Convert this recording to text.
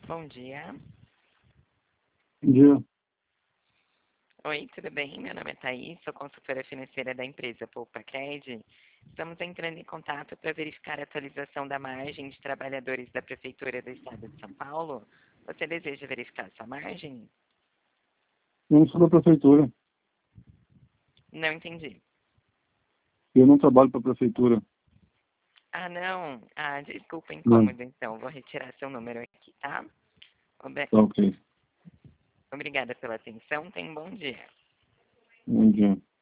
Bom dia. Bom dia. Oi, tudo bem? Meu nome é Thaís, sou consultora financeira da empresa PoupaCred. Estamos entrando em contato para verificar a atualização da margem de trabalhadores da Prefeitura do Estado de São Paulo. Você deseja verificar sua margem? Eu não sou da prefeitura. Não entendi. Eu não trabalho para a prefeitura. Ah, não. Ah, desculpa, Não. incômodo, então. Vou retirar seu número aqui, tá? Tá ok. Obrigada pela atenção. Tenha um bom dia. Bom dia.